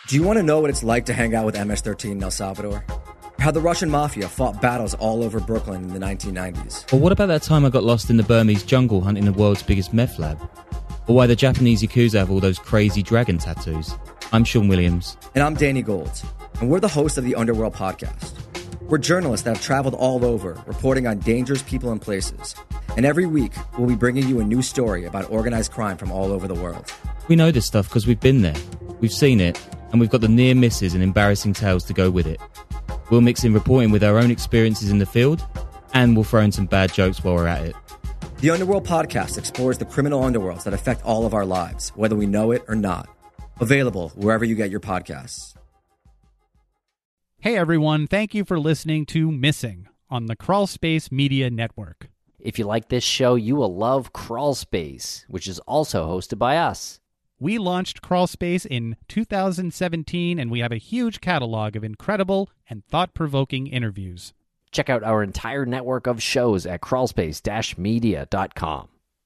Do you want to know what it's like to hang out with MS-13 in El Salvador? How the Russian mafia fought battles all over Brooklyn in the 1990s? Or what about that time I got lost in the Burmese jungle hunting the world's biggest meth lab? Or why the Japanese Yakuza have all those crazy dragon tattoos? I'm Sean Williams. And I'm Danny Gold. And we're the hosts of the Underworld Podcast. We're journalists that have traveled all over, reporting on dangerous people and places. And every week, we'll be bringing you a new story about organized crime from all over the world. We know this stuff because we've been there, we've seen it, and we've got the near misses and embarrassing tales to go with it. We'll mix in reporting with our own experiences in the field, and we'll throw in some bad jokes while we're at it. The Underworld Podcast explores the criminal underworlds that affect all of our lives, whether we know it or not. Available wherever you get your podcasts. Hey everyone, thank you for listening to Missing on the Crawlspace Media Network. If you like this show, you will love Crawlspace, which is also hosted by us. We launched Crawlspace in 2017, and we have a huge catalog of incredible and thought-provoking interviews. Check out our entire network of shows at crawlspace-media.com.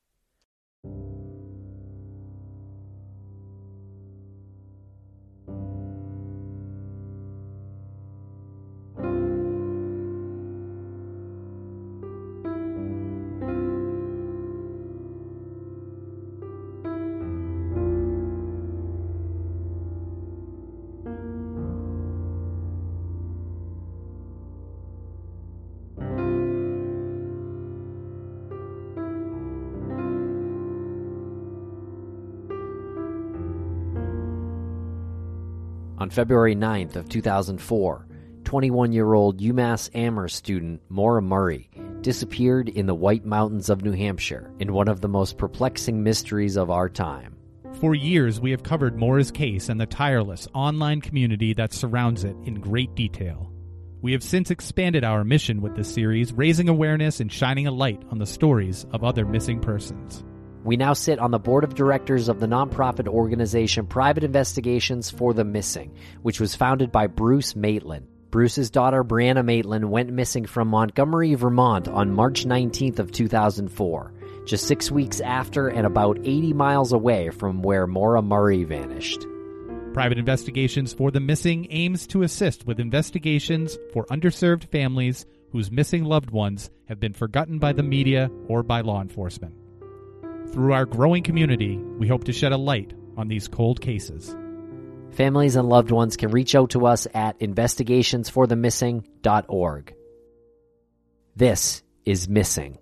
On February 9th of 2004, 21-year-old UMass Amherst student Maura Murray disappeared in the White Mountains of New Hampshire in one of the most perplexing mysteries of our time. For years, we have covered Maura's case and the tireless online community that surrounds it in great detail. We have since expanded our mission with this series, raising awareness and shining a light on the stories of other missing persons. We now sit on the board of directors of the nonprofit organization Private Investigations for the Missing, which was founded by Bruce Maitland. Bruce's daughter, Brianna Maitland, went missing from Montgomery, Vermont on March 19th of 2004, just 6 weeks after and about 80 miles away from where Maura Murray vanished. Private Investigations for the Missing aims to assist with investigations for underserved families whose missing loved ones have been forgotten by the media or by law enforcement. Through our growing community, we hope to shed a light on these cold cases. Families and loved ones can reach out to us at investigationsforthemissing.org. This is Missing.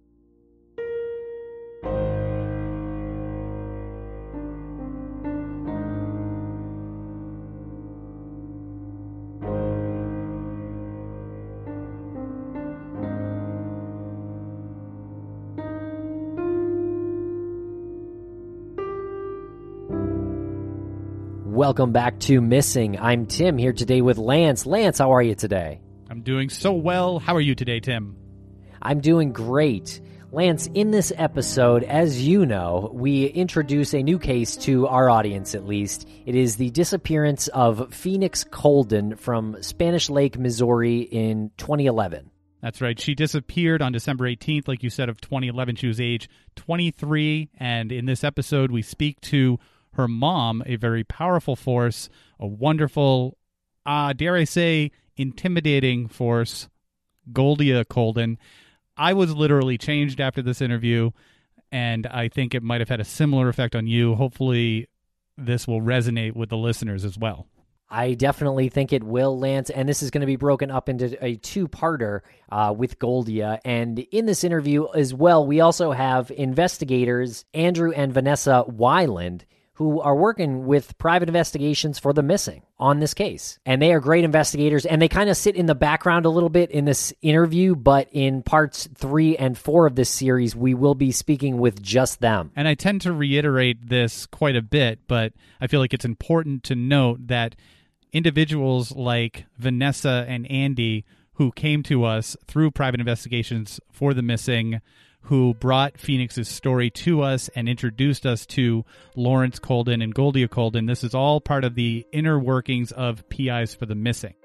Welcome back to Missing. I'm Tim, here today with Lance. Lance, how are you today? I'm doing so well. How are you today, Tim? I'm doing great. Lance, in this episode, as you know, we introduce a new case to our audience, at least. It is the disappearance of Phoenix Colden from Spanish Lake, Missouri in 2011. That's right. She disappeared on December 18th, like you said, of 2011. She was age 23, and in this episode, we speak to her mom, a very powerful force, a wonderful, dare I say, intimidating force, Goldia Colden. I was literally changed after this interview, and I think it might have had a similar effect on you. Hopefully, this will resonate with the listeners as well. I definitely think it will, Lance, and this is going to be broken up into a two-parter with Goldia. And in this interview as well, we also have investigators Andrew and Vanessa Weiland, who are working with Private Investigations for the Missing on this case. And they are great investigators, and they kind of sit in the background a little bit in this interview, but in parts 3 and 4 of this series, we will be speaking with just them. And I tend to reiterate this quite a bit, but I feel like it's important to note that individuals like Vanessa and Andy, who came to us through Private Investigations for the Missing, who brought Phoenix's story to us and introduced us to Lawrence Colden and Goldia Colden. This is all part of the inner workings of PIs for the Missing.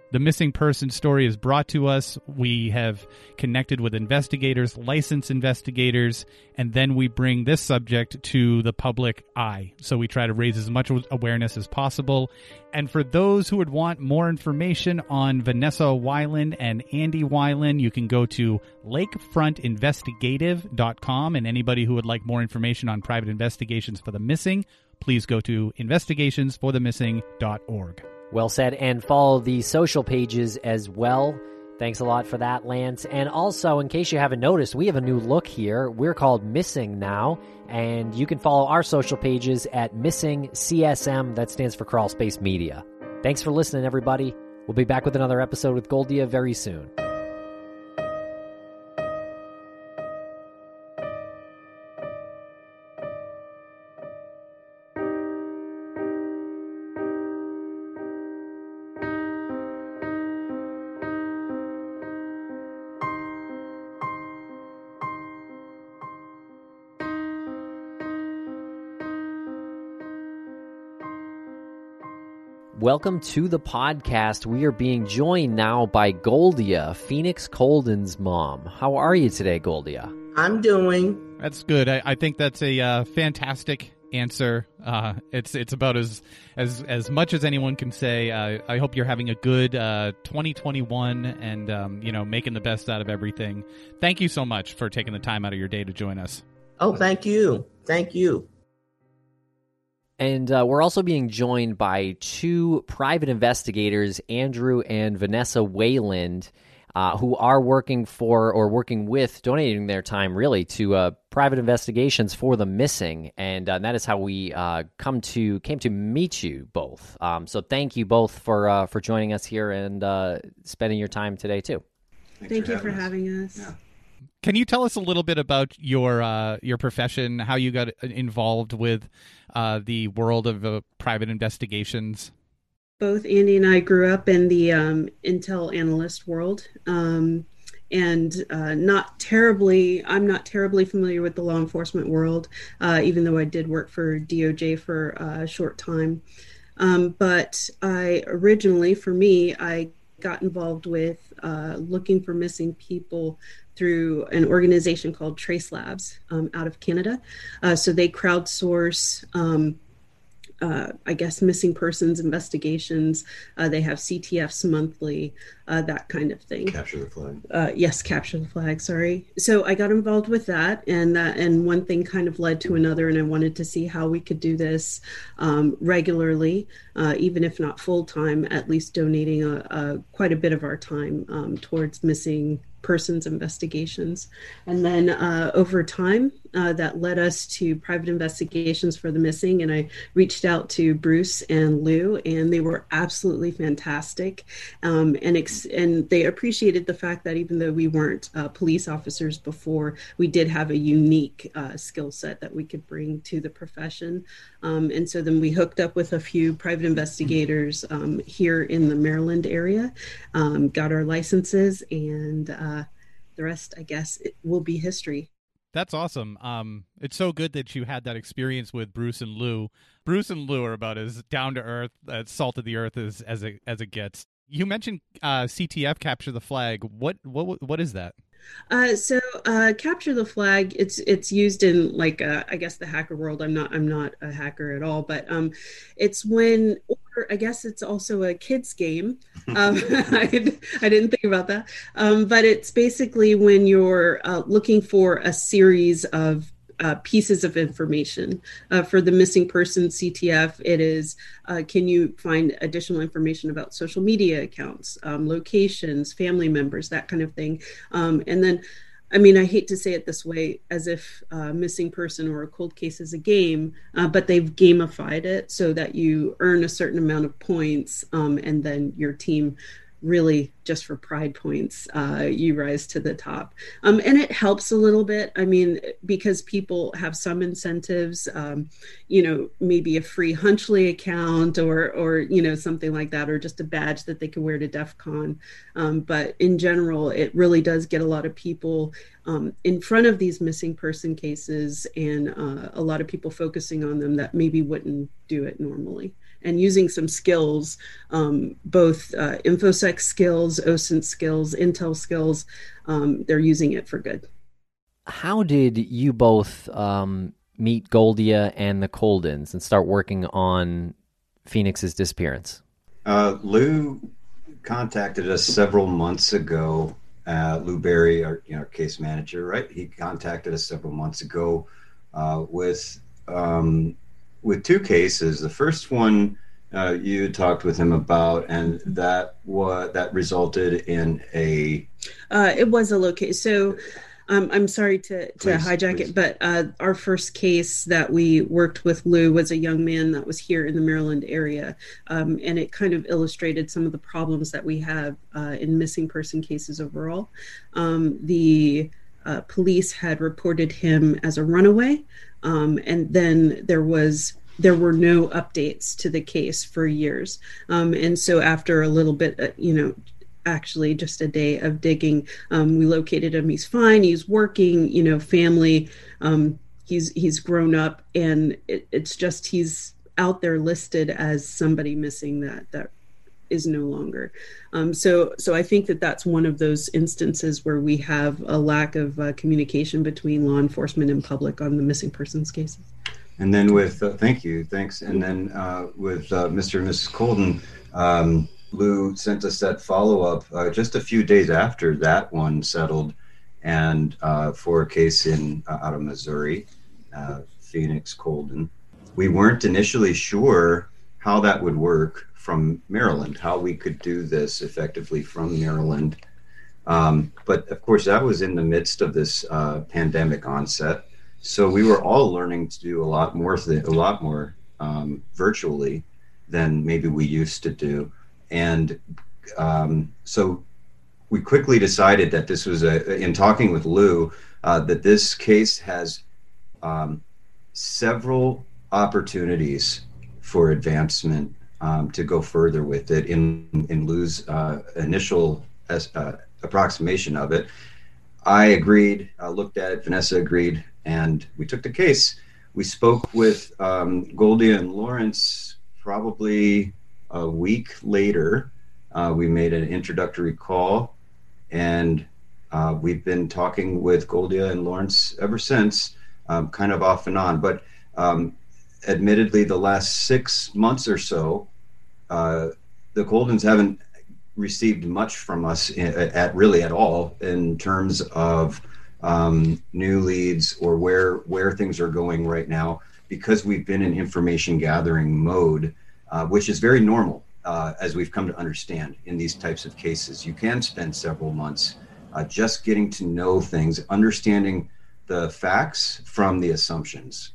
The missing person story is brought to us. We have connected with investigators, licensed investigators, and then we bring this subject to the public eye. So we try to raise as much awareness as possible. And for those who would want more information on Vanessa Weiland and Andy Weiland, you can go to lakefrontinvestigative.com. And anybody who would like more information on private investigations for the missing, please go to investigationsforthemissing.org. Well said, and follow the social pages as well. Thanks a lot for that, Lance. And also, in case you haven't noticed, we have a new look here. We're called Missing now, and you can follow our social pages at Missing CSM. That stands for Crawl Space Media. Thanks for listening, everybody. We'll be back with another episode with Goldia very soon. Welcome to the podcast. We are being joined now by Goldia, Phoenix Colden's mom. How are you today, Goldia? I'm doing. That's good. I think that's a fantastic answer. It's about as much as anyone can say. I hope you're having a good 2021 and making the best out of everything. Thank you so much for taking the time out of your day to join us. Oh, thank you. Thank you. And we're also being joined by two private investigators, Andrew and Vanessa Weiland, who are working with, donating their time really to private investigations for the missing. And that is how we came to meet you both. So thank you both for joining us here and spending your time today too. Thank you for having us. Yeah. Can you tell us a little bit about your profession, how you got involved with the world of private investigations? Both Andy and I grew up in the intel analyst world, and I'm not terribly familiar with the law enforcement world, even though I did work for DOJ for a short time. But I got involved with looking for missing people through an organization called Trace Labs out of Canada. So they crowdsource, missing persons investigations. They have CTFs monthly, that kind of thing. Capture the flag. Yes, capture the flag. Sorry. So I got involved with that, and one thing kind of led to another, and I wanted to see how we could do this regularly, even if not full time, at least donating quite a bit of our time towards missing persons investigations. And then over time, that led us to private investigations for the missing. And I reached out to Bruce and Lou, and they were absolutely fantastic. And they appreciated the fact that even though we weren't police officers before, we did have a unique skill set that we could bring to the profession. And so then we hooked up with a few private investigators here in the Maryland area, got our licenses, and the rest, I guess, it will be history. That's awesome. It's so good that you had that experience with Bruce and Lou. Bruce and Lou are about as down to earth, salt of the earth as it gets. You mentioned CTF, Capture the Flag. What is that? So Capture the Flag, it's used in I guess the hacker world. I'm not a hacker at all, but it's when, or I guess it's also a kid's game. I didn't think about that. But it's basically when you're looking for a series of pieces of information. For the missing person CTF, it is, can you find additional information about social media accounts, locations, family members, that kind of thing. And then, I hate to say it this way, as if missing person or a cold case is a game, but they've gamified it so that you earn a certain amount of points, and then your team really just for pride points, you rise to the top. And it helps a little bit. Because people have some incentives, maybe a free Hunchley account or something like that, or just a badge that they can wear to DEF CON. But in general, it really does get a lot of people in front of these missing person cases, and a lot of people focusing on them that maybe wouldn't do it normally. and using some skills, both InfoSec skills, OSINT skills, Intel skills. They're using it for good. How did you both meet Goldia and the Coldens and start working on Phoenix's disappearance? Lou contacted us several months ago. Lou Berry, our case manager, right? He contacted us several months ago with two cases. The first one you talked with him about, and that resulted in a. It was a low case. So. I'm sorry to hijack please. it, but our first case that we worked with Lou was a young man that was here in the Maryland area, and it kind of illustrated some of the problems that we have in missing person cases overall. The police had reported him as a runaway, and then there were no updates to the case for years, and so after a little bit, actually just a day of digging, we located him. He's fine, he's working, family, he's grown up, and it's just he's out there listed as somebody missing that is no longer. So I think that that's one of those instances where we have a lack of communication between law enforcement and public on the missing persons cases. And then thanks. And then with Mr. and Mrs. Colden, Lou sent us that follow-up just a few days after that one settled, and for a case out of Missouri, Phoenix Colden. We weren't initially sure how that would work from Maryland, how we could do this effectively from Maryland. But of course, that was in the midst of this pandemic onset. So we were all learning to do a lot more virtually than maybe we used to do. And so we quickly decided that this was in talking with Lou, that this case has several opportunities for advancement to go further with it. In Lou's initial approximation of it, I agreed, looked at it, Vanessa agreed, and we took the case. We spoke with Goldia and Lawrence probably a week later. We made an introductory call, and we've been talking with Goldia and Lawrence ever since, kind of off and on. But admittedly, the last 6 months or so, the Coldens haven't received much from us at all in terms of new leads or where things are going right now, because we've been in information gathering mode, which is very normal, as we've come to understand in these types of cases. You can spend several months just getting to know things, understanding the facts from the assumptions,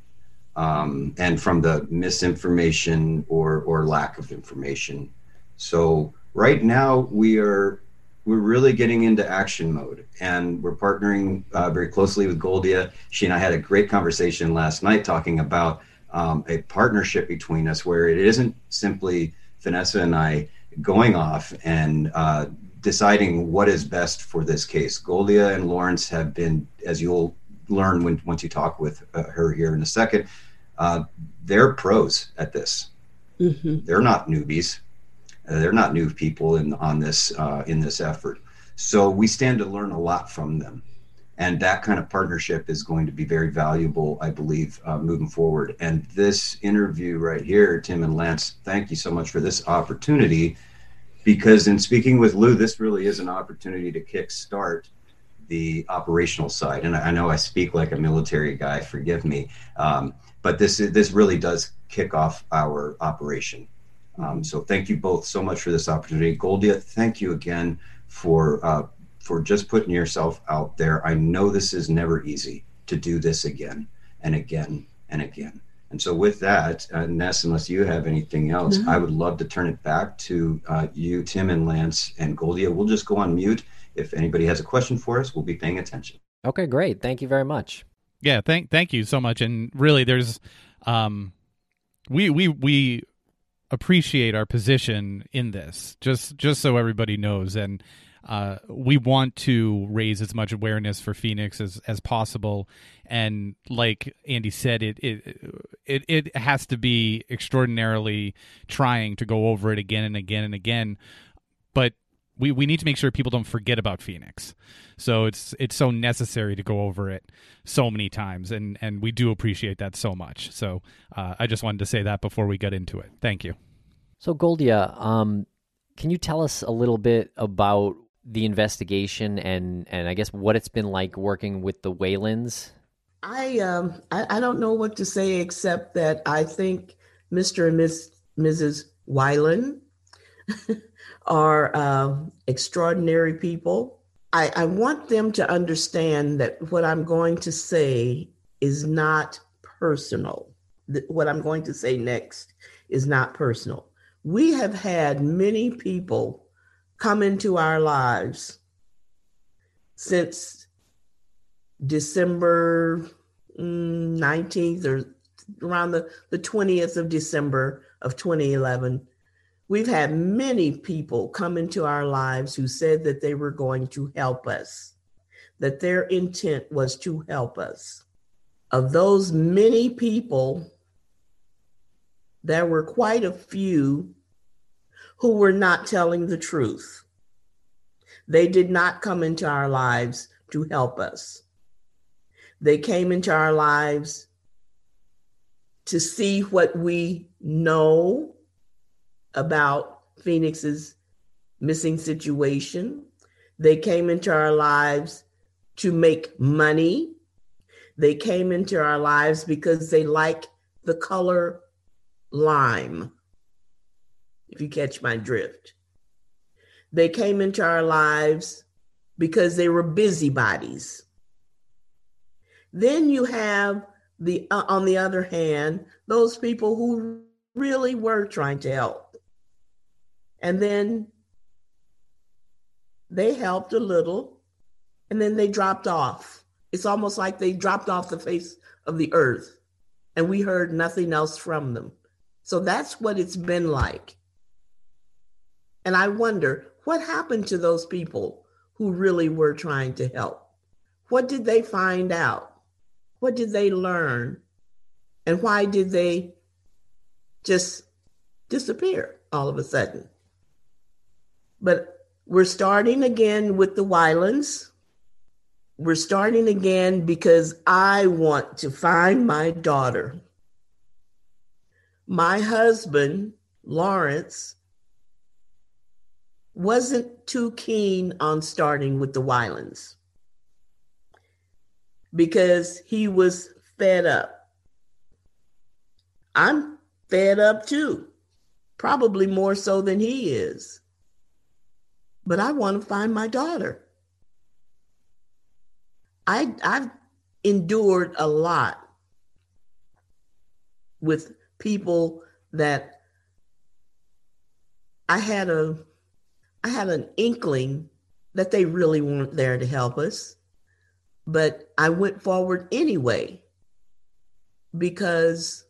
and from the misinformation or lack of information. So right now we're really getting into action mode, and we're partnering very closely with Goldia. She and I had a great conversation last night talking about a partnership between us, where it isn't simply Vanessa and I going off and deciding what is best for this case. Goldia and Lawrence have been, as you'll learn once you talk with her here in a second, they're pros at this. Mm-hmm. They're not newbies. They're not new people in this effort. So we stand to learn a lot from them. And that kind of partnership is going to be very valuable, I believe, moving forward. And this interview right here, Tim and Lance, thank you so much for this opportunity, because in speaking with Lou, this really is an opportunity to kickstart the operational side. And I know I speak like a military guy, forgive me, but this really does kick off our operation. So thank you both so much for this opportunity. Goldia, thank you again for just putting yourself out there. I know this is never easy to do this again and again and again. And so with that, Ness, unless you have anything else, I would love to turn it back to you, Tim and Lance, and Goldia. We'll just go on mute. If anybody has a question for us, we'll be paying attention. Okay, great. Thank you very much. Yeah, thank you so much. And really, there's we appreciate our position in this, just so everybody knows. And we want to raise as much awareness for Phoenix as possible. And like Andy said, it has to be extraordinarily trying to go over it again and again and again. But we need to make sure people don't forget about Phoenix. So it's so necessary to go over it so many times, and we do appreciate that so much. So I just wanted to say that before we get into it. Thank you. So Goldia, can you tell us a little bit about the investigation and I guess what it's been like working with the Whalens? I don't know what to say except that I think Mr. and Mrs. Weiland are extraordinary people. I want them to understand that what I'm going to say is not personal. What I'm going to say next is not personal. We have had many people come into our lives since December 19th or around the 20th of December of 2011. We've had many people come into our lives who said that they were going to help us, that their intent was to help us. Of those many people, there were quite a few who were not telling the truth. They did not come into our lives to help us. They came into our lives to see what we know about Phoenix's missing situation. They came into our lives to make money. They came into our lives because they like the color lime, if you catch my drift. They came into our lives because they were busybodies. Then you have on the other hand, those people who really were trying to help. And then they helped a little, and then they dropped off. It's almost like they dropped off the face of the earth, and we heard nothing else from them. So that's what it's been like. And I wonder, what happened to those people who really were trying to help? What did they find out? What did they learn? And why did they just disappear all of a sudden? But we're starting again with the Weilands. We're starting again because I want to find my daughter. My husband, Lawrence, wasn't too keen on starting with the Weilands because he was fed up. I'm fed up too, probably more so than he is. But I want to find my daughter. I've endured a lot with people that I had an inkling that they really weren't there to help us, but I went forward anyway because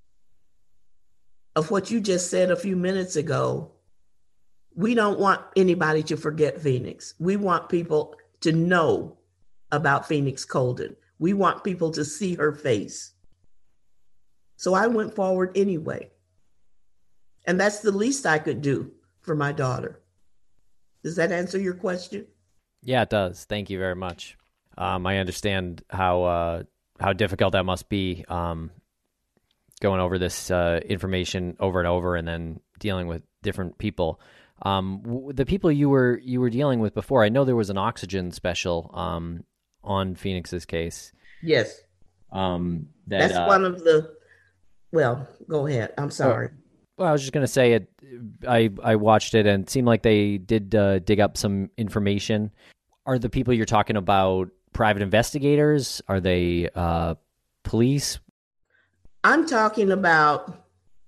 of what you just said a few minutes ago. We don't want anybody to forget Phoenix. We want people to know about Phoenix Colden. We want people to see her face. So I went forward anyway. And that's the least I could do for my daughter. Does that answer your question? Yeah, it does. Thank you very much. I understand how difficult that must be, going over this information over and over, and then dealing with different people. The people you were dealing with before, I know there was an oxygen special on Phoenix's case. Yes. That's one of the. Well, go ahead. I'm sorry. Well, I was just going to say it. I watched it and it seemed like they did dig up some information. Are the people you're talking about private investigators? Are they police? I'm talking about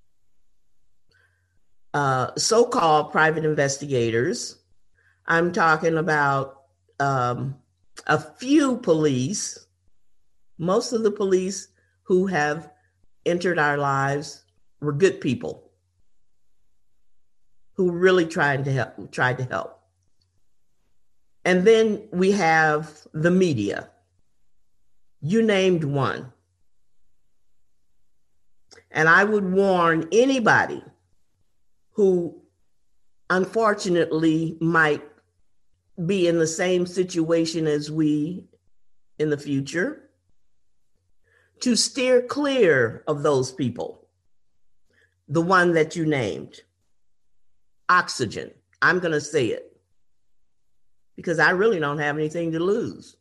so-called private investigators. I'm talking about a few police. Most of the police who have entered our lives were good people who really tried to help. And then we have the media. You named one. And I would warn anybody who unfortunately might be in the same situation as we in the future to steer clear of those people. The one that you named, Oxygen. I'm going to say it because I really don't have anything to lose.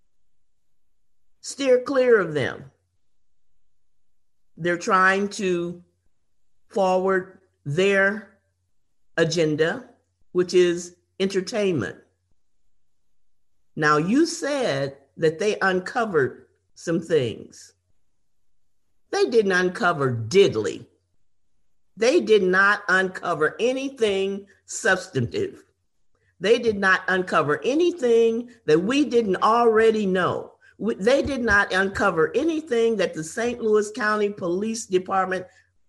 Steer clear of them. They're trying to forward their agenda, which is entertainment. Now, you said that they uncovered some things. They didn't uncover diddly. They did not uncover anything substantive. They did not uncover anything that we didn't already know. They did not uncover anything that the St. Louis County Police Department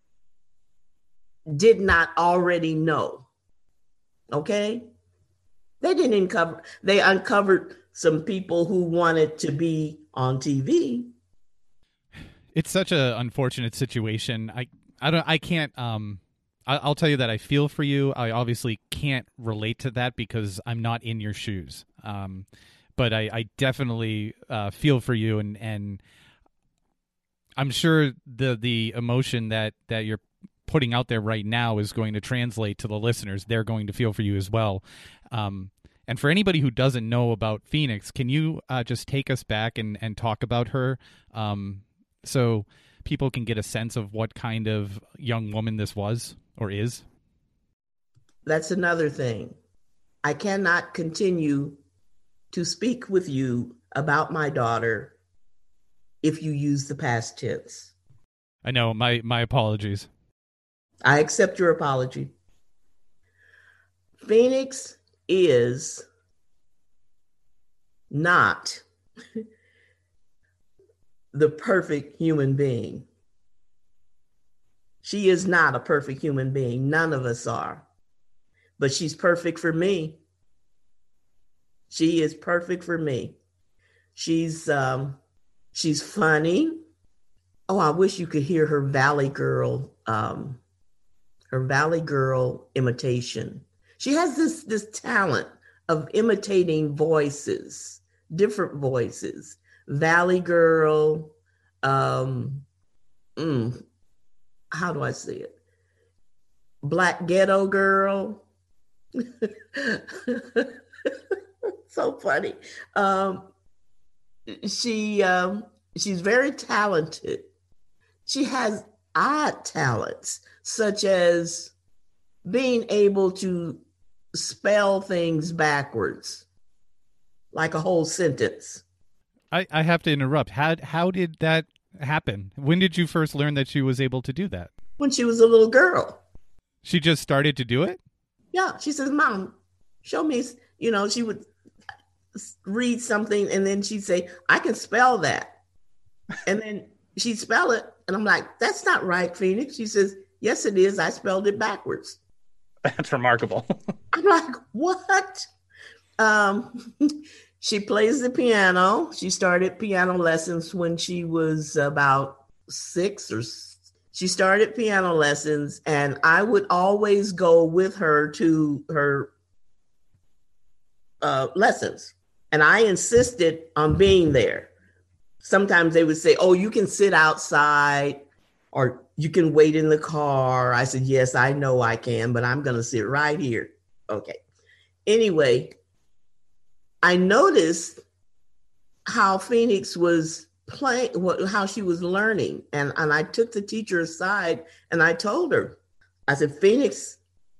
did not already know. Okay? They didn't uncover, they uncovered some people who wanted to be on TV. It's such an unfortunate situation. I can't, I'll tell you that I feel for you. I obviously can't relate to that because I'm not in your shoes. But I definitely feel for you, and I'm sure the emotion that you're putting out there right now is going to translate to the listeners. They're going to feel for you as well. And for anybody who doesn't know about Phoenix, can you just take us back and talk about her so people can get a sense of what kind of young woman this was or is? That's another thing. I cannot continue to speak with you about my daughter if you use the past tense. I know, my apologies. I accept your apology. Phoenix is not the perfect human being. She is not a perfect human being. None of us are. But she's perfect for me. She is perfect for me. She's funny. Oh, I wish you could hear her Valley Girl imitation. She has this talent of imitating voices, different voices. Valley Girl, how do I say it? Black Ghetto Girl. So funny. She's very talented. She has odd talents, such as being able to spell things backwards, like a whole sentence. I have to interrupt. How did that happen? When did you first learn that she was able to do that? When she was a little girl. She just started to do it? Yeah. She says, Mom, show me, she would read something and then she'd say, I can spell that. And then she'd spell it. And I'm like, that's not right, Phoenix. She says, yes, it is. I spelled it backwards. That's remarkable. I'm like, what? She plays the piano. She started piano lessons when she was about 6 or she started piano lessons, and I would always go with her to her lessons. And I insisted on being there. Sometimes they would say, oh, you can sit outside or you can wait in the car. I said, yes, I know I can, but I'm going to sit right here. Okay. Anyway, I noticed how Phoenix was playing, how she was learning. And I took the teacher aside and I told her, I said, Phoenix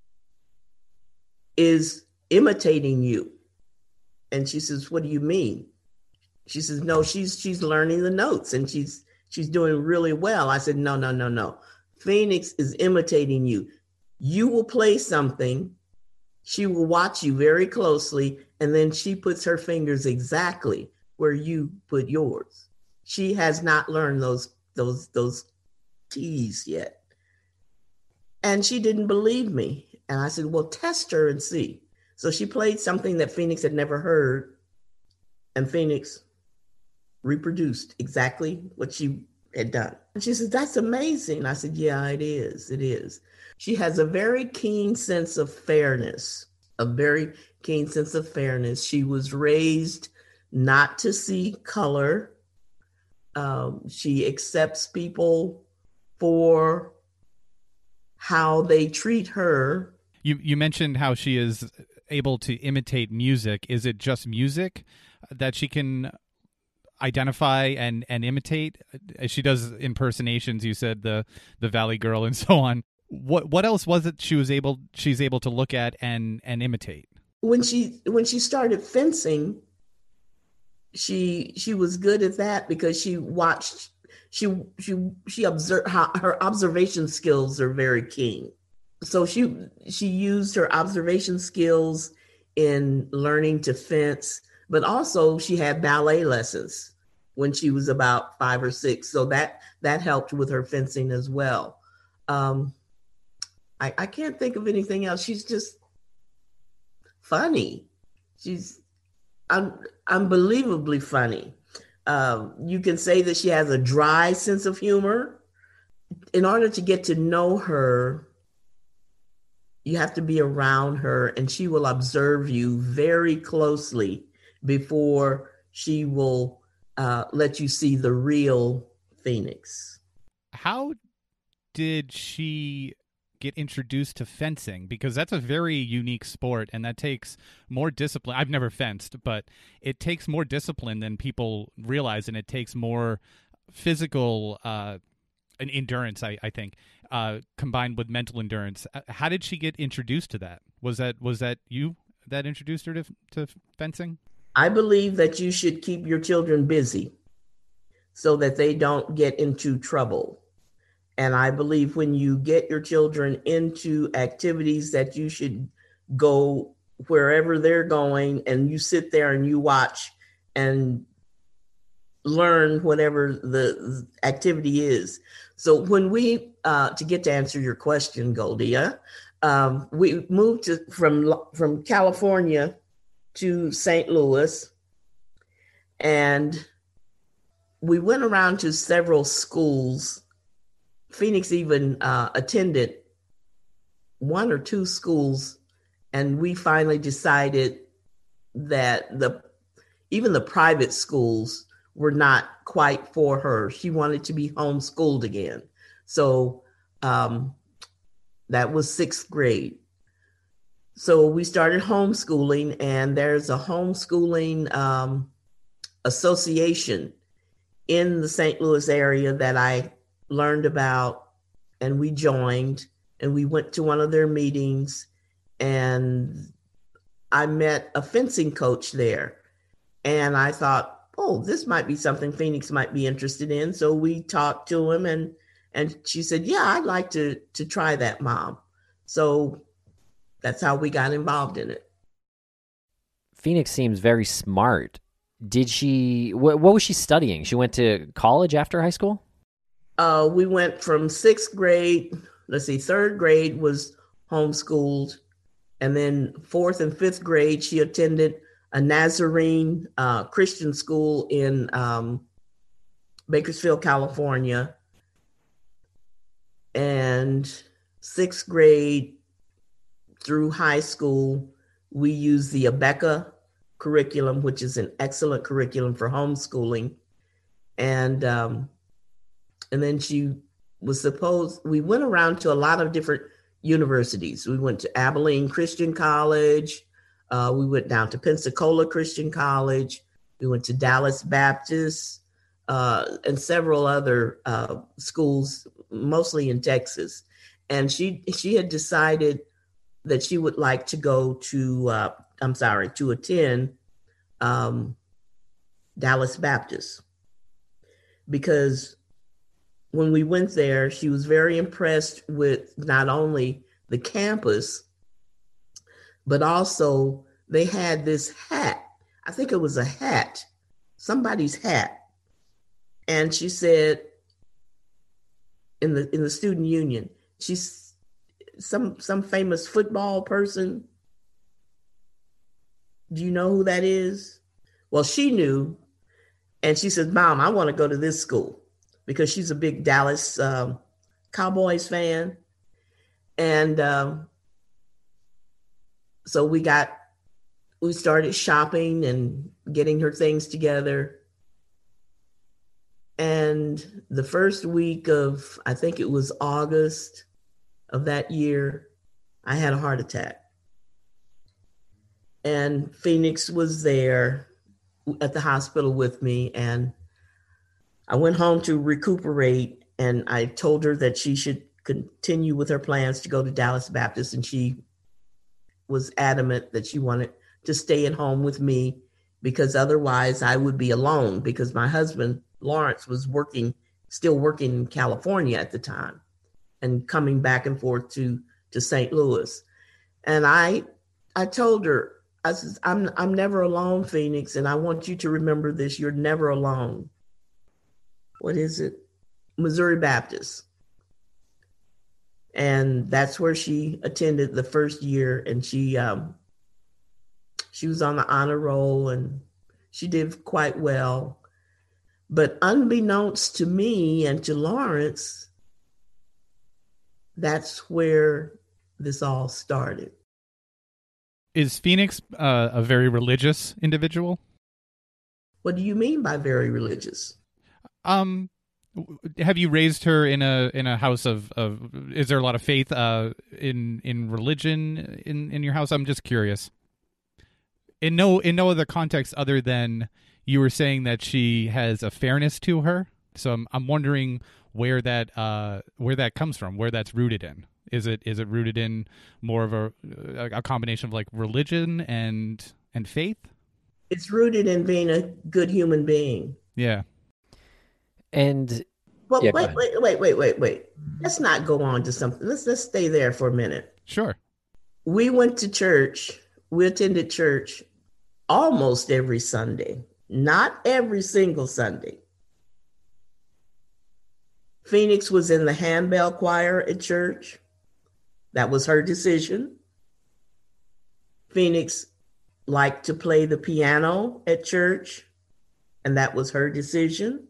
is imitating you. And she says, what do you mean? She says, no, she's learning the notes and she's doing really well. I said, no. Phoenix is imitating you. You will play something. She will watch you very closely. And then she puts her fingers exactly where you put yours. She has not learned those T's yet. And she didn't believe me. And I said, well, test her and see. So she played something that Phoenix had never heard, and Phoenix reproduced exactly what she had done. And she said, "That's amazing." I said, "Yeah, it is. It is." She has a very keen sense of fairness, a very keen sense of fairness. She was raised not to see color. She accepts people for how they treat her. You mentioned how she is able to imitate music. Is it just music that she can identify and imitate? She does impersonations. You said the Valley Girl and so on. What else was it she's able to look at and imitate? When she started fencing, she was good at that because she watched. She observed how her observation skills are very keen. So she used her observation skills in learning to fence, but also she had ballet lessons when she was about 5 or 6. So that helped with her fencing as well. I can't think of anything else. She's just funny. She's unbelievably funny. You can say that she has a dry sense of humor. In order to get to know her, you have to be around her, and she will observe you very closely before she will let you see the real Phoenix. How did she get introduced to fencing? Because that's a very unique sport, and that takes more discipline. I've never fenced, but it takes more discipline than people realize, and it takes more physical and endurance, I think, combined with mental endurance. How did she get introduced to that? Was that you that introduced her to fencing? I believe that you should keep your children busy so that they don't get into trouble. And I believe when you get your children into activities that you should go wherever they're going, and you sit there and you watch and learn whatever the activity is. So when we, to answer your question, Goldia, we moved from California to St. Louis, and we went around to several schools. Phoenix even attended 1 or 2 schools, and we finally decided that even the private schools were not quite for her. She wanted to be homeschooled again. So that was 6th grade. So we started homeschooling, and there's a homeschooling association in the St. Louis area that I learned about, and we joined, and we went to one of their meetings, and I met a fencing coach there. And I thought, oh, this might be something Phoenix might be interested in. So we talked to him, and she said, yeah, I'd like to try that, Mom. So that's how we got involved in it. Phoenix seems very smart. Did she, what was she studying? She went to college after high school? We went from 6th grade, 3rd grade was homeschooled. And then 4th and 5th grade, she attended a Nazarene Christian school in Bakersfield, California. And 6th grade through high school, we used the Abeka curriculum, which is an excellent curriculum for homeschooling. And then we went around to a lot of different universities. We went to Abilene Christian College. We went down to Pensacola Christian College. We went to Dallas Baptist and several other schools, mostly in Texas. And she had decided that she would like to go to attend Dallas Baptist, because when we went there, she was very impressed with not only the campus, but also they had this hat. I think it was a hat, somebody's hat. And she said, in the student union, she's some famous football person. Do you know who that is? Well, she knew. And she said, Mom, I want to go to this school because she's a big Dallas Cowboys fan. And so we started shopping and getting her things together. And the first week of, I think it was August of that year, I had a heart attack. And Phoenix was there at the hospital with me. And I went home to recuperate, and I told her that she should continue with her plans to go to Dallas Baptist. And she was adamant that she wanted to stay at home with me because otherwise I would be alone, because my husband, Lawrence, was still working in California at the time and coming back and forth to St. Louis. And I told her, I said, I'm never alone, Phoenix, and I want you to remember this. You're never alone. What is it? Missouri Baptist. And that's where she attended the first year, and she was on the honor roll, and she did quite well. But unbeknownst to me and to Lawrence, that's where this all started. Is Phoenix a very religious individual? What do you mean by very religious? Have you raised her in a house of is there a lot of faith in religion in your house? I'm just curious. In no other context other than you were saying that she has a fairness to her. So I'm wondering where that comes from, where that's rooted in. Is it rooted in more of a combination of like religion and faith? It's rooted in being a good human being. Yeah. And well, wait. Let's not go on to something. Let's stay there for a minute. Sure. We went to church. We attended church almost every Sunday, not every single Sunday. Phoenix was in the handbell choir at church. That was her decision. Phoenix liked to play the piano at church, and that was her decision.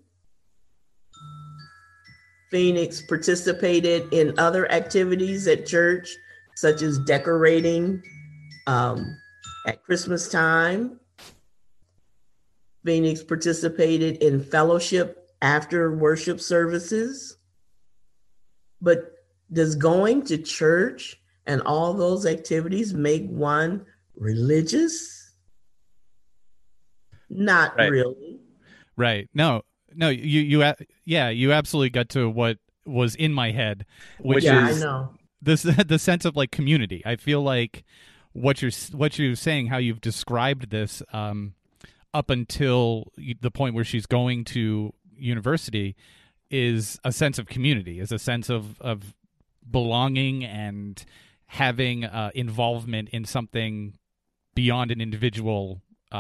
Phoenix participated in other activities at church, such as decorating at Christmas time. Phoenix participated in fellowship after worship services. But does going to church and all those activities make one religious? Not really. Right. No, you absolutely got to what was in my head, which is I know. the sense of like community. I feel like what you're saying, how you've described this up until the point where she's going to university, is a sense of community, is a sense of belonging and having involvement in something beyond an individual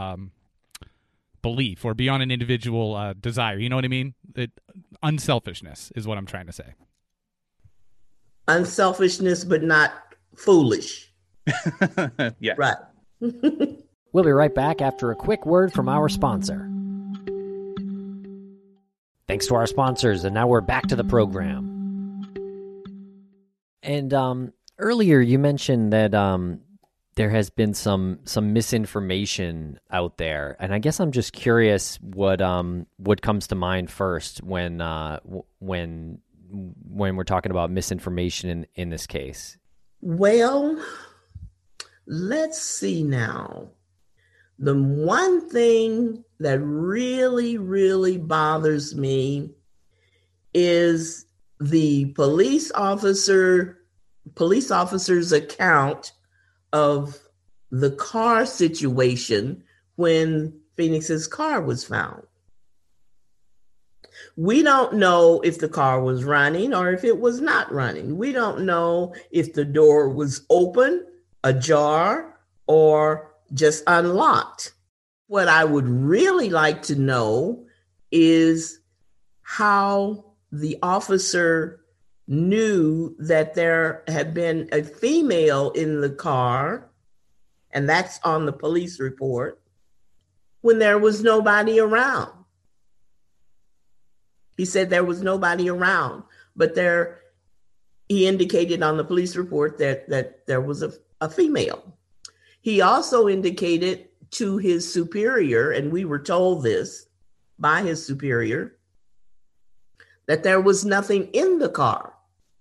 belief or beyond an individual desire. You know what I mean? Unselfishness is what I'm trying to say. Unselfishness, but not foolish. Yeah. Right. We'll be right back after a quick word from our sponsor. Thanks to our sponsors, and now we're back to the program. And earlier you mentioned that there has been some misinformation out there, and I guess I'm just curious what comes to mind first when we're talking about misinformation in this case. Well, let's see now. The one thing that really, really bothers me is the police officer's account of the car situation when Phoenix's car was found. We don't know if the car was running or if it was not running. We don't know if the door was open, ajar, or just unlocked. What I would really like to know is how the officer knew that there had been a female in the car and that's on the police report, when there was nobody around. He said there was nobody around, but he indicated on the police report that there was a female. He also indicated to his superior, and we were told this by his superior, that there was nothing in the car.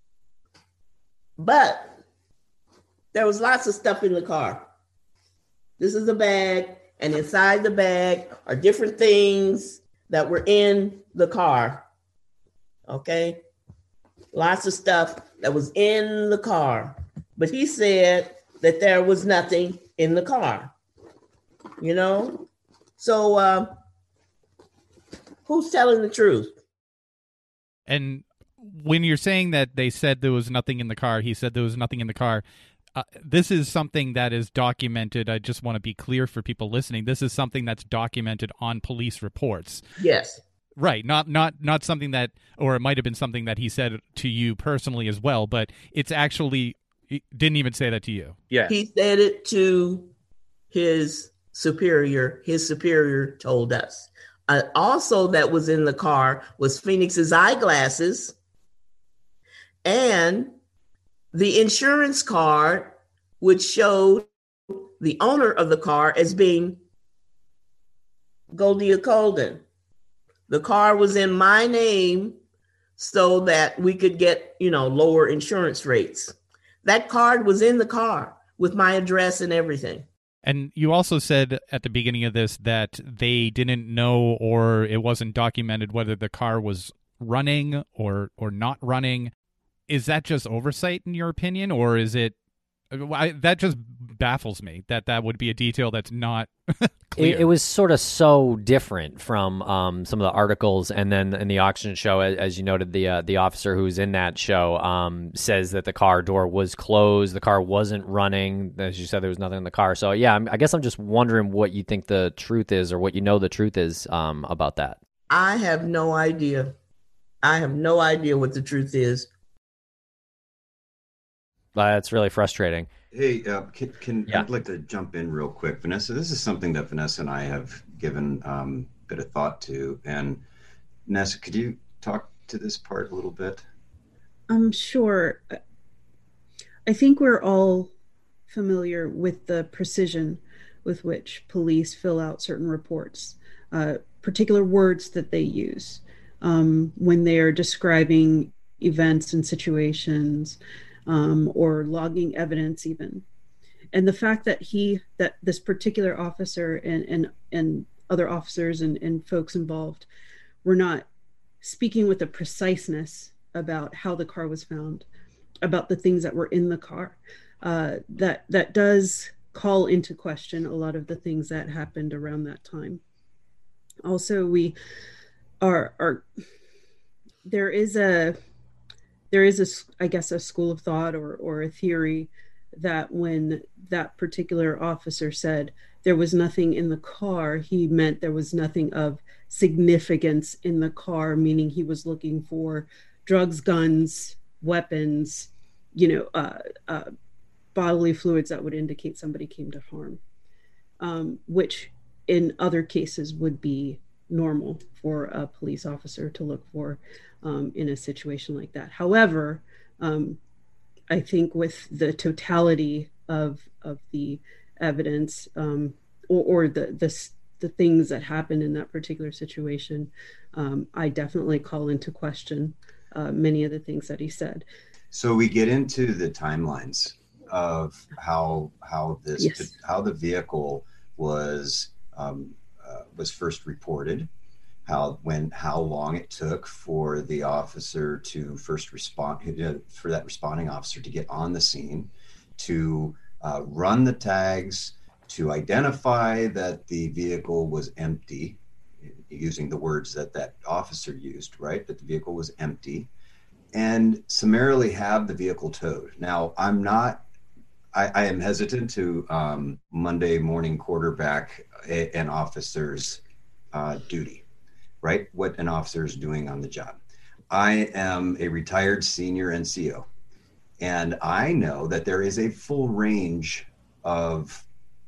But there was lots of stuff in the car. This is a bag, and inside the bag are different things that were in the car. Okay? Lots of stuff that was in the car. But he said that there was nothing in the car. You know? So who's telling the truth? And when you're saying that they said there was nothing in the car, he said there was nothing in the car, this is something that is documented. I just want to be clear for people listening. This is something that's documented on police reports. Yes. Right. Not something that, or it might have been something that he said to you personally as well, but it's actually, he didn't even say that to you. Yeah. He said it to his superior. His superior told us. Also that was in the car was Phoenix's eyeglasses and the insurance card, which showed the owner of the car as being Goldia Colden. The car was in my name so that we could get, lower insurance rates. That card was in the car with my address and everything. And you also said at the beginning of this that they didn't know, or it wasn't documented, whether the car was running or not running. Is that just oversight in your opinion, or is it? That just baffles me that would be a detail that's not clear. It was sort of so different from some of the articles, and then in the auction show, as you noted, the officer who was in that show says that the car door was closed, the car wasn't running. As you said, there was nothing in the car. So yeah, I guess I'm just wondering what you think the truth is, or what the truth is about that. I have no idea. I have no idea what the truth is. It's really frustrating. Hey, I'd like to jump in real quick, Vanessa. This is something that Vanessa and I have given a bit of thought to. And Vanessa, could you talk to this part a little bit? Sure. I think we're all familiar with the precision with which police fill out certain reports, particular words that they use when they are describing events and situations. Or logging evidence even. And the fact that this particular officer and other officers and folks involved were not speaking with a preciseness about how the car was found, about the things that were in the car, that does call into question a lot of the things that happened around that time. Also, we there is a, I guess, a school of thought or a theory that when that particular officer said there was nothing in the car, he meant there was nothing of significance in the car, meaning he was looking for drugs, guns, weapons, bodily fluids that would indicate somebody came to harm, which in other cases would be normal for a police officer to look for in a situation like that. However, I think with the totality of the evidence or the things that happened in that particular situation, I definitely call into question many of the things that he said. So we get into the timelines of how the vehicle was first reported. How long it took for the officer to first respond, for that responding officer to get on the scene, to run the tags, to identify that the vehicle was empty, using the words that officer used, right? That the vehicle was empty, and summarily have the vehicle towed. Now, I am hesitant to Monday morning quarterback an officer's duty. Right? What an officer is doing on the job. I am a retired senior NCO, and I know that there is a full range of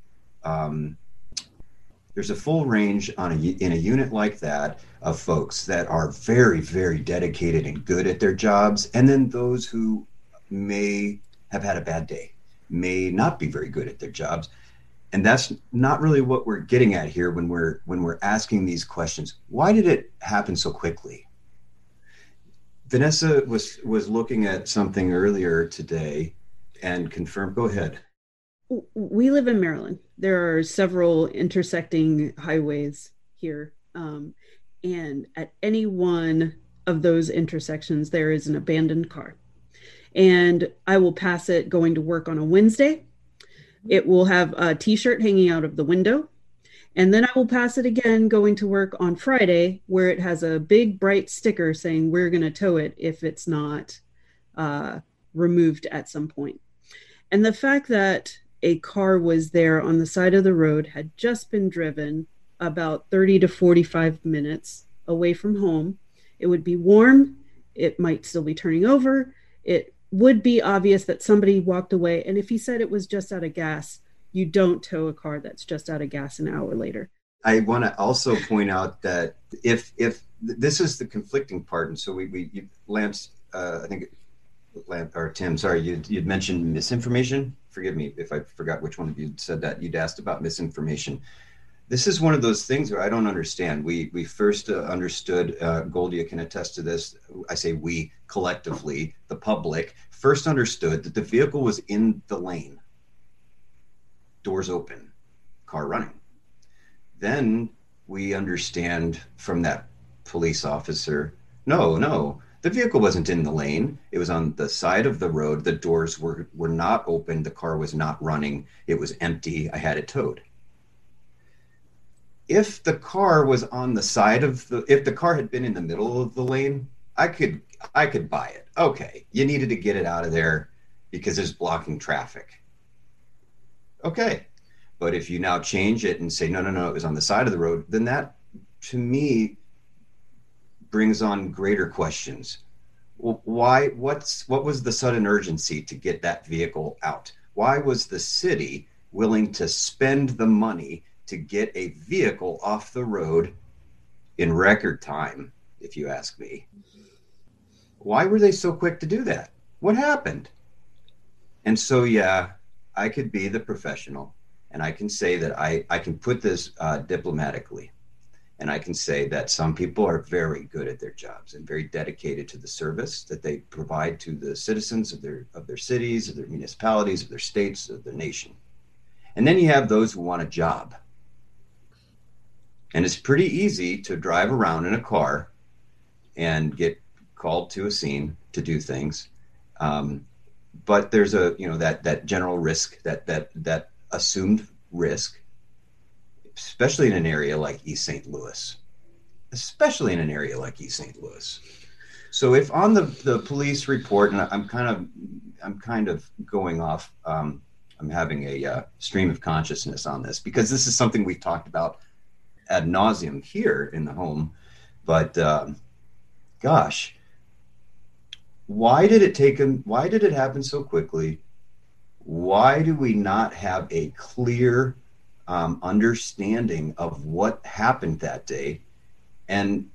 there's a full range in a unit like that of folks that are very, very dedicated and good at their jobs, and then those who may have had a bad day, may not be very good at their jobs. And that's not really what we're getting at here when we're asking these questions. Why did it happen so quickly? Vanessa was looking at something earlier today and confirmed. Go ahead. We live in Maryland. There are several intersecting highways here. And at any one of those intersections, there is an abandoned car. And I will pass it going to work on a Wednesday. It will have a t-shirt hanging out of the window. And then I will pass it again going to work on Friday, where it has a big bright sticker saying we're going to tow it if it's not removed at some point. And the fact that a car was there on the side of the road, had just been driven about 30 to 45 minutes away from home. It would be warm. It might still be turning over. It would be obvious that somebody walked away. And if he said it was just out of gas, you don't tow a car that's just out of gas an hour later. I want to also point out that if this is the conflicting part, and so Lance, I think, or Tim, sorry, you'd mentioned misinformation. Forgive me if I forgot which one of you said that. You'd asked about misinformation. This is one of those things where I don't understand. We first understood, Goldia can attest to this. I say we, collectively, the public, first understood that the vehicle was in the lane. Doors open, car running. Then we understand from that police officer, no, the vehicle wasn't in the lane. It was on the side of the road. The doors were not open. The car was not running. It was empty. I had it towed. If the car was on the side of if the car had been in the middle of the lane, I could buy it. Okay, you needed to get it out of there because it's blocking traffic. Okay, but if you now change it and say, no, it was on the side of the road, then that, to me, brings on greater questions. Why? What was the sudden urgency to get that vehicle out? Why was the city willing to spend the money to get a vehicle off the road in record time, if you ask me? Why were they so quick to do that? What happened? And so, yeah, I could be the professional, and I can say that I can put this diplomatically. And I can say that some people are very good at their jobs and very dedicated to the service that they provide to the citizens of their cities, of their municipalities, of their states, of their nation. And then you have those who want a job. And it's pretty easy to drive around in a car and get called to a scene to do things. But there's that general risk, that assumed risk, especially in an area like East St. Louis. So if on the police report, and I'm kind of going off, I'm having a stream of consciousness on this, because this is something we've talked about ad nauseum here in the home. But gosh, why did it happen so quickly? Why do we not have a clear understanding of what happened that day? And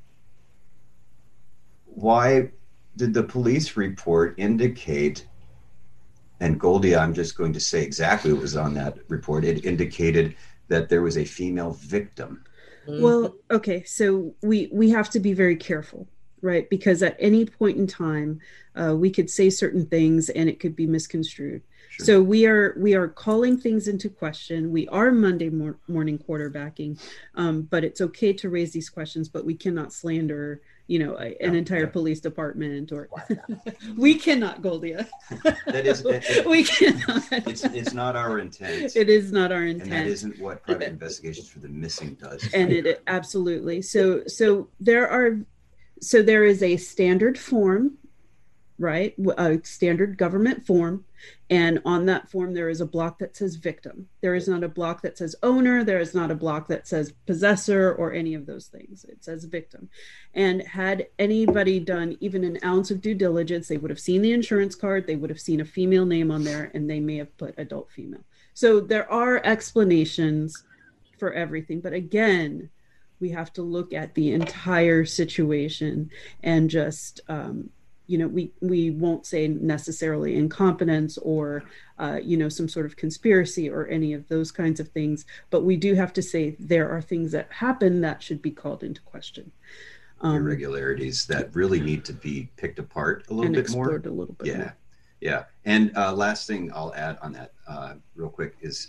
why did the police report indicate, and Goldia, I'm just going to say exactly what was on that report, it indicated that there was a female victim. Well, okay, so we have to be very careful, right? Because at any point in time, we could say certain things and it could be misconstrued. Sure. So we are calling things into question. We are Monday morning quarterbacking, but it's okay to raise these questions, but we cannot slander, an entire police department, or we cannot, Goldia. That is, we cannot. It's not our intent. It is not our intent. And that isn't what Private Investigations for the Missing does. And it absolutely. So there is a standard form right? A standard government form. And on that form, there is a block that says victim. There is not a block that says owner. There is not a block that says possessor or any of those things. It says victim. And had anybody done even an ounce of due diligence, they would have seen the insurance card. They would have seen a female name on there, and they may have put adult female. So there are explanations for everything. But again, we have to look at the entire situation and just, we won't say necessarily incompetence or, some sort of conspiracy or any of those kinds of things. But we do have to say there are things that happen that should be called into question. Irregularities that really need to be picked apart a little bit more. Explored a little bit more. Yeah. And last thing I'll add on that real quick is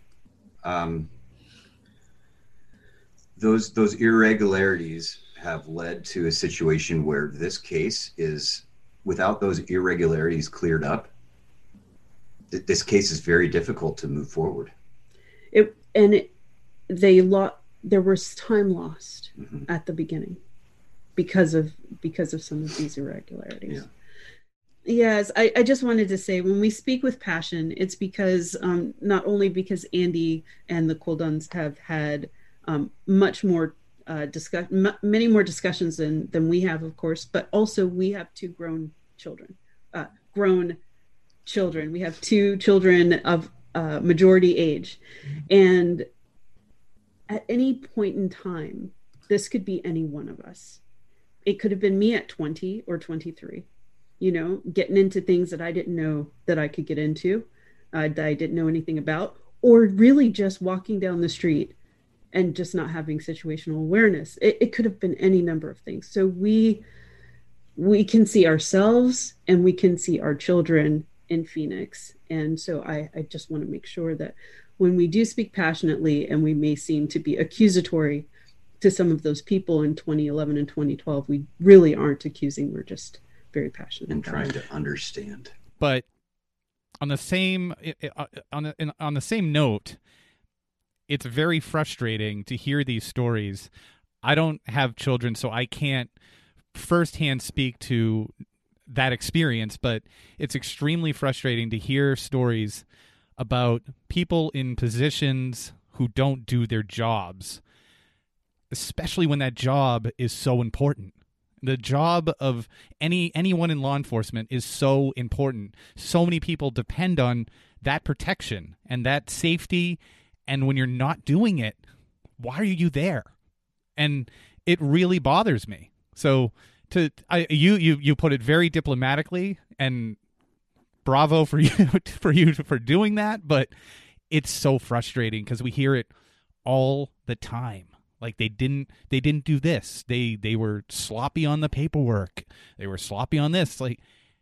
those irregularities have led to a situation where this case is, without those irregularities cleared up, this case is very difficult to move forward. There was time lost at the beginning because of some of these irregularities. Yeah. Yes, I just wanted to say, when we speak with passion, it's because not only because Andy and the Kulduns have had much more many more discussions than we have, of course, but also we have two grown children. We have two children of majority age, and at any point in time, this could be any one of us. It could have been me at 20 or 23. Getting into things that I didn't know that I could get into, that I didn't know anything about, or really just walking down the street and just not having situational awareness. It could have been any number of things. So we can see ourselves and we can see our children in Phoenix. And so I just want to make sure that when we do speak passionately, and we may seem to be accusatory to some of those people in 2011 and 2012, we really aren't accusing. We're just very passionate and trying to understand. But on the same note, it's very frustrating to hear these stories. I don't have children, so I can't firsthand speak to that experience, but it's extremely frustrating to hear stories about people in positions who don't do their jobs, especially when that job is so important. The job of anyone in law enforcement is so important. So many people depend on that protection and that safety. And when you're not doing it, why are you there? And it really bothers me. So you put it very diplomatically, and bravo for you for doing that. But it's so frustrating because we hear it all the time. Like they didn't do this. They were sloppy on the paperwork. They were sloppy on this. Like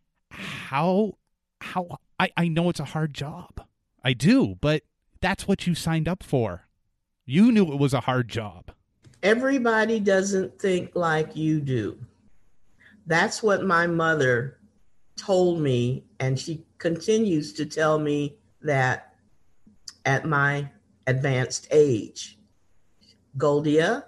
how I know it's a hard job. I do, but that's what you signed up for. You knew it was a hard job. Everybody doesn't think like you do. That's what my mother told me, and she continues to tell me that at my advanced age. Goldia,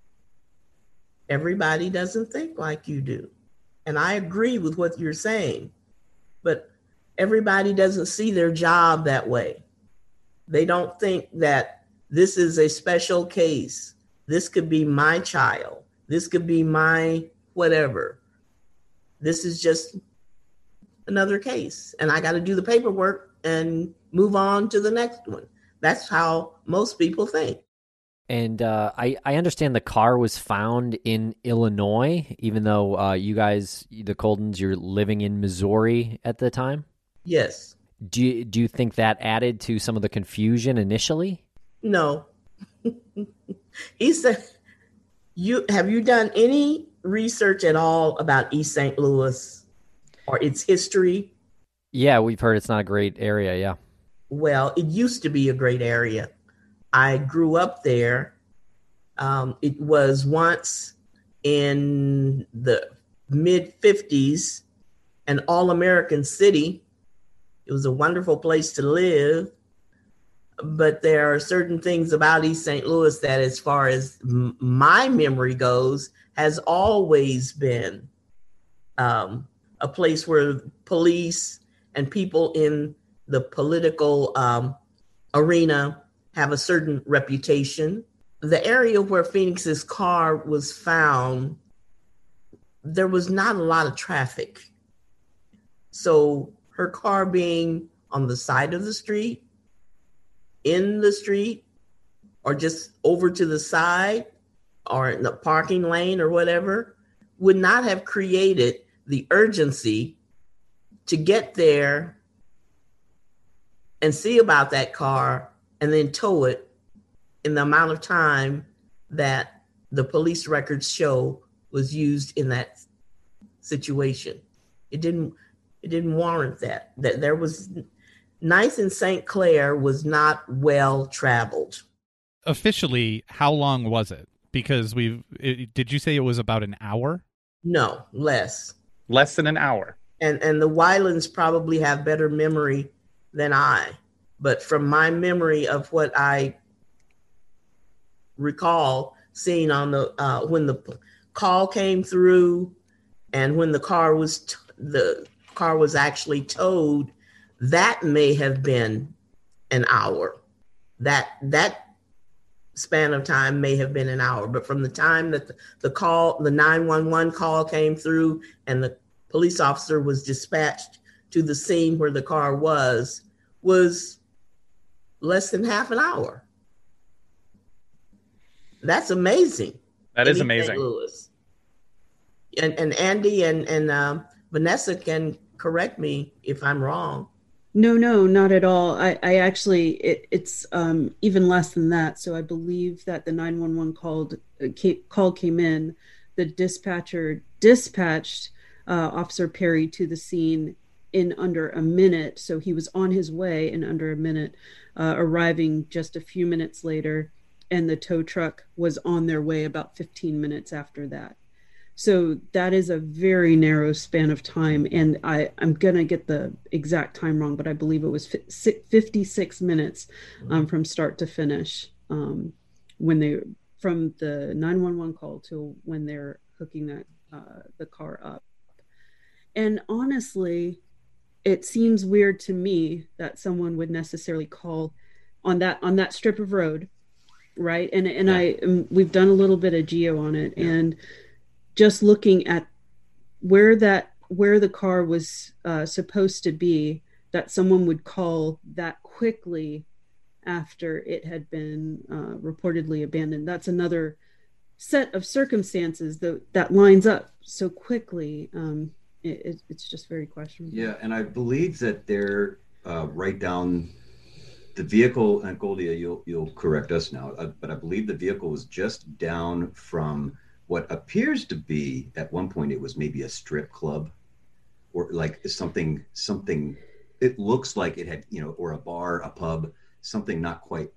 everybody doesn't think like you do. And I agree with what you're saying, but everybody doesn't see their job that way. They don't think that this is a special case. This could be my child. This could be my whatever. This is just another case. And I got to do the paperwork and move on to the next one. That's how most people think. And I understand the car was found in Illinois, even though you guys, the Kuldens, you're living in Missouri at the time? Yes. Do you think that added to some of the confusion initially? No. He said, have you done any research at all about East St. Louis or its history? Yeah, we've heard it's not a great area, yeah. Well, it used to be a great area. I grew up there. It was once in the mid-50s an all-American city. It was a wonderful place to live. But there are certain things about East St. Louis that, as far as my memory goes, has always been a place where police and people in the political arena have a certain reputation. The area where Phoenix's car was found, there was not a lot of traffic. So her car being on the side of the street, in the street, or just over to the side, or in the parking lane or whatever, would not have created the urgency to get there and see about that car and then tow it in the amount of time that the police records show was used in that situation. It didn't warrant that. That there was 9th and St. Clair was not well traveled. Officially, how long was it? Because did you say it was about an hour? No, less. Less than an hour. And the Weilands probably have better memory than I. But from my memory of what I recall seeing on the when the call came through and when the car was actually towed, that may have been an hour. That span of time may have been an hour, but from the time that the 911 call came through and the police officer was dispatched to the scene where the car was less than half an hour. That's amazing. That is amazing. St. Louis. And Andy and Vanessa can correct me if I'm wrong. No, not at all. I actually, it's even less than that. So I believe that the 911 call came in. The dispatcher dispatched Officer Perry to the scene in under a minute. So he was on his way in under a minute, arriving just a few minutes later. And the tow truck was on their way about 15 minutes after that. So that is a very narrow span of time. And I'm going to get the exact time wrong, but I believe it was 56 minutes from start to finish from the 911 call to when they're hooking the car up. And honestly, it seems weird to me that someone would necessarily call on that strip of road, right? And yeah. We've done a little bit of geo on it, yeah. And just looking at where the car was supposed to be, that someone would call that quickly after it had been reportedly abandoned. That's another set of circumstances that lines up so quickly. It's just very questionable. Yeah, and I believe that they're right down the vehicle, and Goldia, you'll correct us now, but I believe the vehicle was just down from what appears to be, at one point, it was maybe a strip club or like something, it looks like it had, or a bar, a pub, something not quite.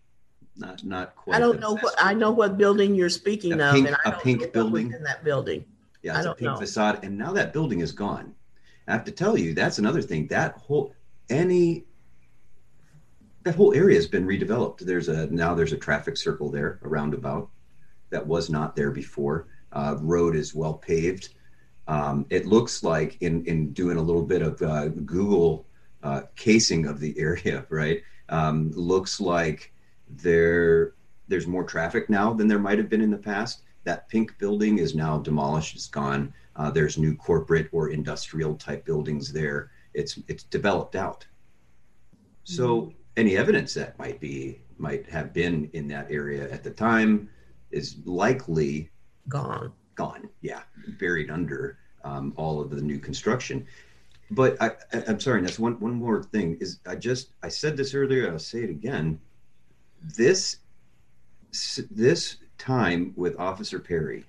I don't know I know what building you're speaking of. And I don't pink know building. In that building. Yeah, it's a pink facade. And now that building is gone. I have to tell you, that's another thing. That whole area has been redeveloped. There's a traffic circle there, a roundabout, that was not there before. Road is well paved. It looks like in doing a little bit of Google casing of the area, right? Looks like there's more traffic now than there might have been in the past. That pink building is now demolished. It's gone. There's new corporate or industrial type buildings there. It's developed out. So any evidence that might have been in that area at the time is likely gone. Yeah, buried under all of the new construction. But I'm sorry, that's one more thing is I said this earlier, I'll say it again. This time with Officer Perry,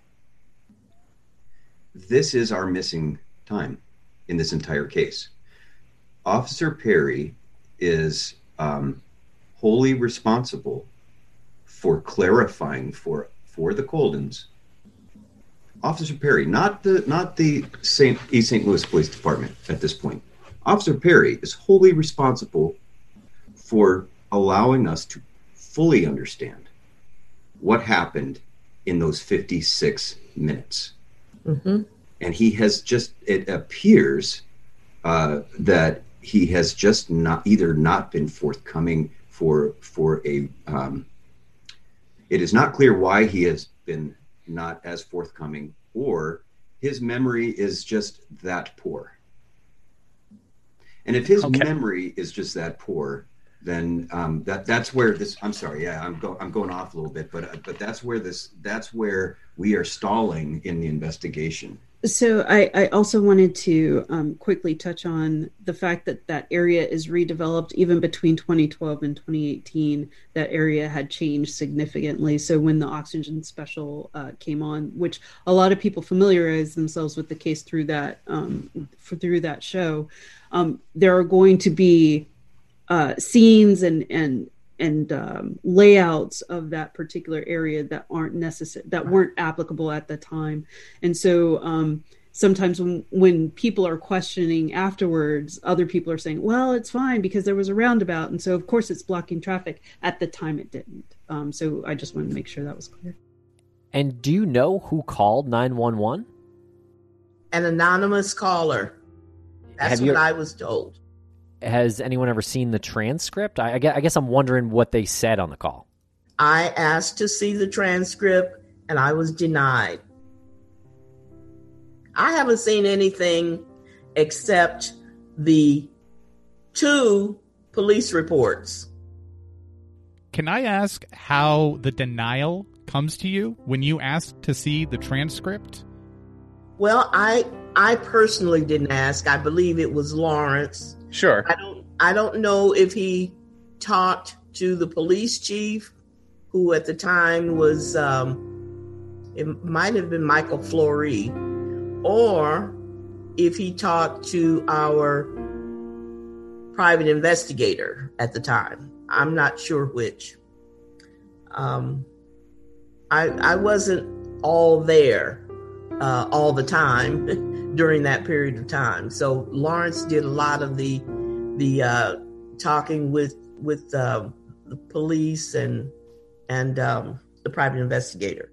this is our missing time in this entire case. Officer Perry is wholly responsible for clarifying for the Coldens. Officer Perry, not the East St. Louis Police Department at this point. Officer Perry is wholly responsible for allowing us to fully understand what happened in those 56 minutes. Mm-hmm. And it appears that he has just not been forthcoming for a, it is not clear why he has been not as forthcoming, or his memory is just that poor. And if his memory is just that poor, then that's where this. I'm sorry, yeah, I'm going off a little bit, but that's where we are stalling in the investigation. So I also wanted to quickly touch on the fact that area is redeveloped. Even between 2012 and 2018, that area had changed significantly. So when the Oxygen Special came on, which a lot of people familiarize themselves with the case through that show, there are going to be scenes and layouts of that particular area that weren't applicable at the time. And so sometimes when people are questioning afterwards, other people are saying, well, it's fine because there was a roundabout, and so of course it's blocking traffic. At the time it didn't. So I just wanted to make sure that was clear. And do you know who called 911? An anonymous caller. That's what I was told. Has anyone ever seen the transcript? I guess I'm wondering what they said on the call. I asked to see the transcript, and I was denied. I haven't seen anything except the 2 police reports. Can I ask how the denial comes to you when you asked to see the transcript? Well, I personally didn't ask. I believe it was Lawrence. Sure. I don't know if he talked to the police chief, who at the time was, it might have been Michael Flory, or if he talked to our private investigator at the time. I'm not sure which. I wasn't all there all the time during that period of time. So Lawrence did a lot of the talking with the police and the private investigator.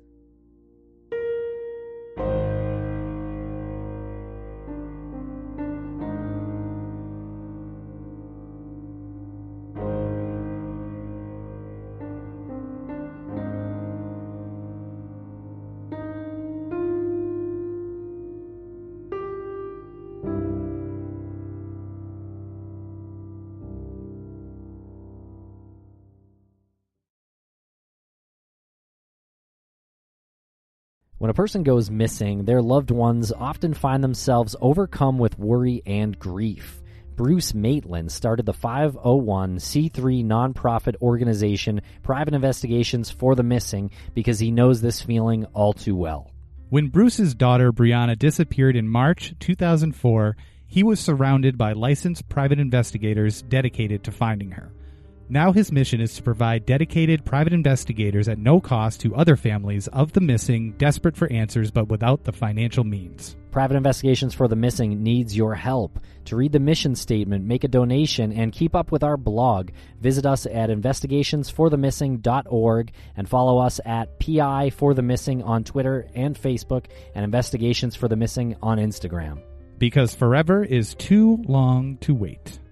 When a person goes missing, their loved ones often find themselves overcome with worry and grief. Bruce Maitland started the 501c3 nonprofit organization Private Investigations for the Missing because he knows this feeling all too well. When Bruce's daughter Brianna disappeared in March 2004, he was surrounded by licensed private investigators dedicated to finding her. Now his mission is to provide dedicated private investigators at no cost to other families of the missing, desperate for answers but without the financial means. Private Investigations for the Missing needs your help. To read the mission statement, make a donation, and keep up with our blog, visit us at investigationsforthemissing.org and follow us at PI for the Missing on Twitter and Facebook and Investigations for the Missing on Instagram. Because forever is too long to wait.